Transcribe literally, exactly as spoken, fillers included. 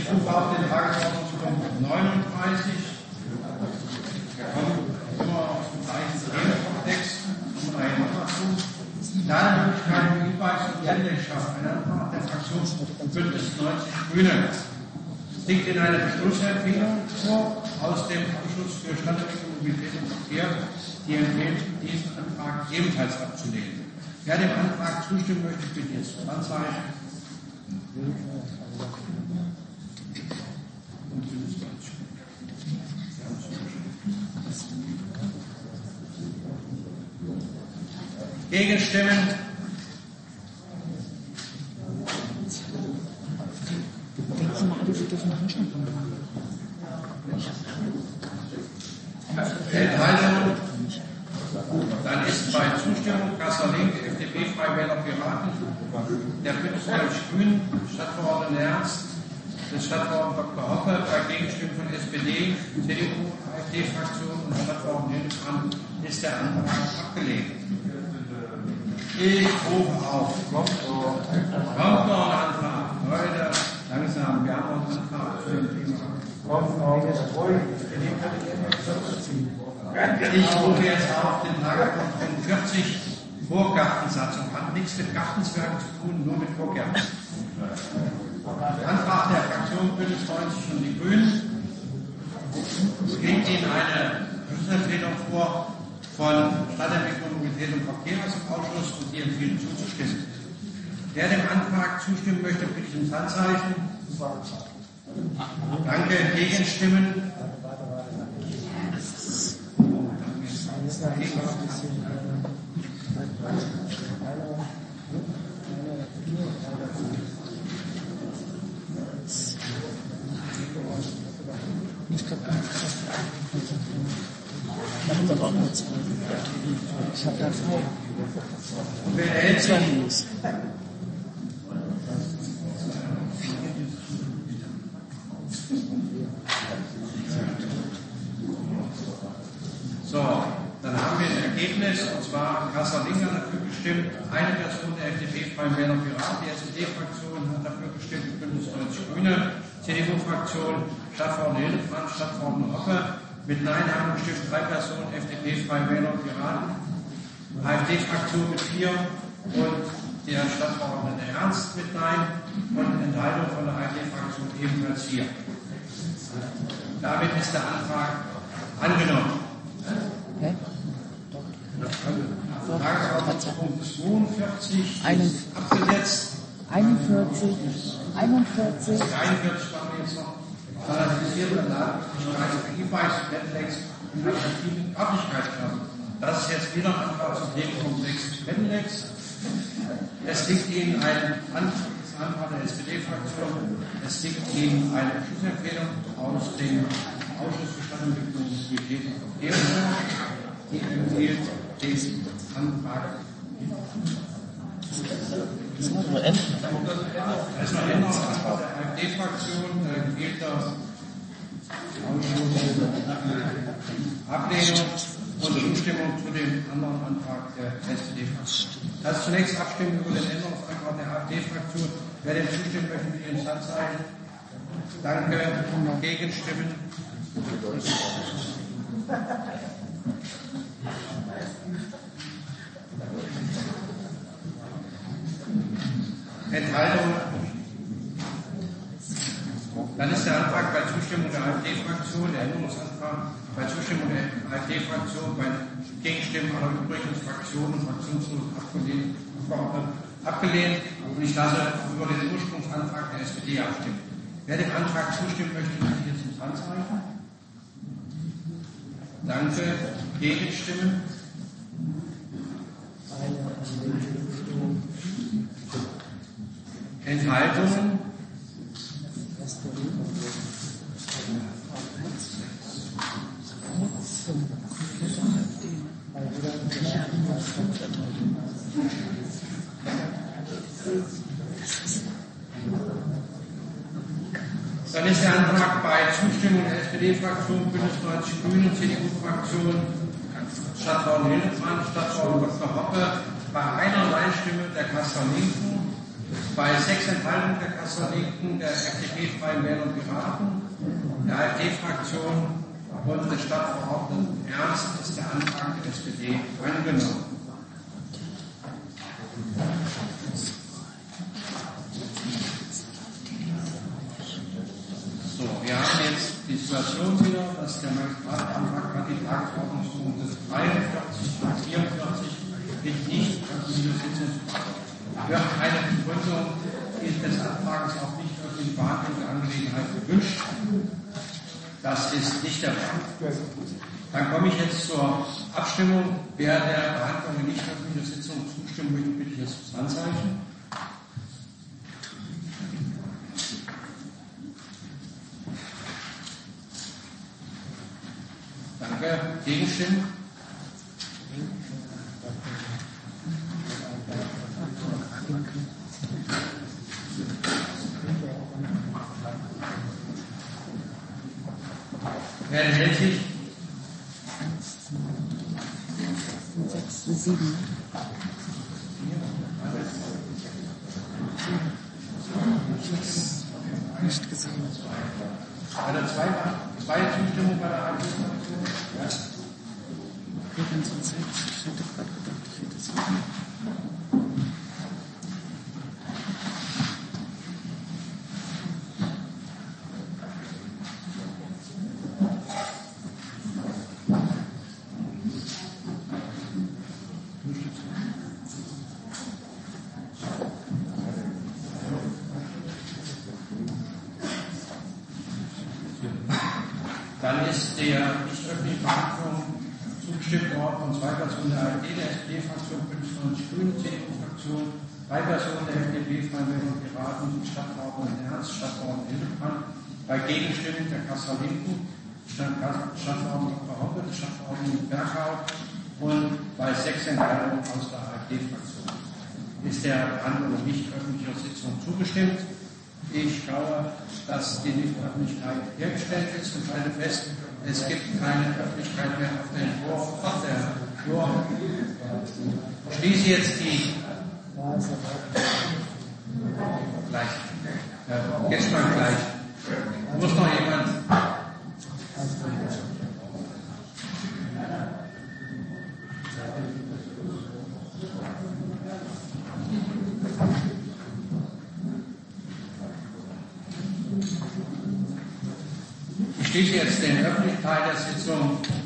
Ich rufe auf den Tagesordnungspunkt neununddreißig. Wir kommen immer auf den gleichen Themenkomplex. Lademöglichkeiten, E-Bikes und Ländlichkeit. Ein Antrag der Fraktion Bündnis neunzig Grüne. Es liegt in einer Beschlussempfehlung vor aus dem Ausschuss für Stadtentwicklung, Mobilität und Verkehr, die empfiehlt, diesen Antrag ebenfalls abzulehnen. Wer dem Antrag zustimmen möchte, bitte jetzt Handzeichen. Gegenstimmen. Enthaltung. Dann ist bei Zustimmung Kassel Link, F D P, Freie Wähler, Piraten, der Bündnis neunzig Grünen, Stadtverordnete Ernst, des Stadtverordneten Doktor Hoppe, bei Gegenstimmen von S P D, C D U, AfD-Fraktion und Stadtverordneten Hildebrand ist der Antrag abgelehnt. Ich rufe auf. Kommt noch ein Antrag. Leute, langsam, wir haben noch einen Antrag für den Thema. Kommt noch. Ich rufe jetzt auf den Tagesordnungspunkt vierzig, Vorgartensatzung. Hat nichts mit Gartenswerken zu tun, nur mit Vorgärten. Antrag der Fraktion Bündnis neunzig und die Grünen. Es liegt Ihnen eine Beschlussempfehlung vor von Stadtentwicklung, Mobilität und Verkehr aus dem Ausschuss und die empfehlen zuzustimmen. Wer dem Antrag zustimmen möchte, bitte ich ins Handzeichen. Danke. Gegenstimmen. Ich glaube, da haben wir auch nur zwei. Ich habe da zwei. Wer hält Zwei Minus. So, dann haben wir ein Ergebnis, und zwar Kassel Link hat dafür gestimmt, eine Person der F D P, Freie Wähler, Piraten, die S P D-Fraktion hat dafür gestimmt, Bündnis neunzig Grüne, C D U-Fraktion, Stadtverordnete Hildebrand, Stadtverordnete Hoppe, mit Nein haben gestimmt drei Personen, F D P, Freie Wähler, Piraten, AfD-Fraktion mit vier und der Stadtverordnete Ernst mit Nein und Enthaltung von der AfD-Fraktion ebenfalls vier. Damit ist der Antrag angenommen. Okay. Tagesordnungspunkt zweiundvierzig Einund- abgesetzt. einundvierzig, einundvierzig, dreiundvierzig machen wir jetzt noch. Standardisierte Lademöglichkeiten für E-Bikes, Pedelecs und alternativen Örtlichkeitsklassen. Das ist jetzt wieder ein Antrag zum Themenkomplex Pedelecs. Es liegt Ihnen ein Antrag der S P D-Fraktion. Es liegt Ihnen eine Beschlussempfehlung aus dem Ausschuss für Stadtentwicklung, Mobilität und Verkehr vor. Die empfiehlt diesen Antrag. das muss man ändern. Erstmal Änderungsantrag der AfD-Fraktion empfiehlt das Ablehnung und Zustimmung zu dem anderen Antrag der S P D-Fraktion. Das ist zunächst Abstimmung über den Änderungsantrag der AfD-Fraktion. Wer dem zustimmen möchte, bitte ins Handzeichen. Danke. Gegenstimmen. Enthaltung. Dann ist der Antrag bei Zustimmung der AfD-Fraktion, der Änderungsantrag bei Zustimmung der AfD-Fraktion, bei Gegenstimmen aller übrigen Fraktionen und Fraktionslosen abgelehnt, abgelehnt. Und ich lasse über den Ursprungsantrag der S P D abstimmen. Wer dem Antrag zustimmen möchte, bitte ich jetzt ins Handzeichen. Danke. Gegenstimmen. Enthaltungen. Dann ist der Antrag bei Zustimmung der S P D-Fraktion, Bündnis neunzig Grünen, C D U-Fraktion, Stadtverordnete Hildebrand, Stadtverordnete Doktor Hoppe, bei einer Nein-Stimme der Kasseler Linken Bei sechs Enthaltungen der Kasseler-Linken, der F D P, Freien Wähler und Piraten, der AfD-Fraktion und des Stadtverordneten Ernst ist der Antrag der S P D angenommen. So, wir haben jetzt die Situation wieder, dass der Magistratantrag die Tagesordnungspunkte dreiundvierzig und vierundvierzig nicht nicht öffentliche Sitzung wird eine Begründung des Antrags auch nicht öffentliche Behandlung der Angelegenheit gewünscht. Das ist nicht der Fall. Dann komme ich jetzt zur Abstimmung. Wer der Behandlung der nicht öffentlichen Sitzung zustimmen möchte, bitte ich jetzt das Handzeichen. Danke. Gegenstimmen? Wer enthält sich? sechs, sieben. Nicht gesehen. Bei der zweiten zwei Zustimmung bei der Abstimmung? Ja. Wir werden sonst sechs. Ich hätte gerade gedacht, ich hätte sieben. Dann ist der nicht öffentlichen Behandlung zugestimmt worden von zwei Personen der AfD, der S P D-Fraktion, Bündnis neunzig Grüne, C D U-Fraktion, drei Personen der F D P, Freien Wähler und Piraten, Stadtverordneten Ernst, Stadtverordneten Hildebrand, bei Gegenstimmen der Kasseler-Linken, Stadtverordneten Hoppe, des Stadtverordneten Bergau und bei sechs Enthaltungen aus der AfD-Fraktion. Ist der Behandlung nicht öffentlicher Sitzung zugestimmt? Ich schaue, dass die Nichtöffentlichkeit hergestellt ist und halte fest, es gibt keine Öffentlichkeit mehr auf der Entwurf, auf der Flur. Ich schließe jetzt die gleich. Äh, jetzt mal gleich. Muss noch jemand? Ich schließe jetzt den öffentlichen Teil der Sitzung.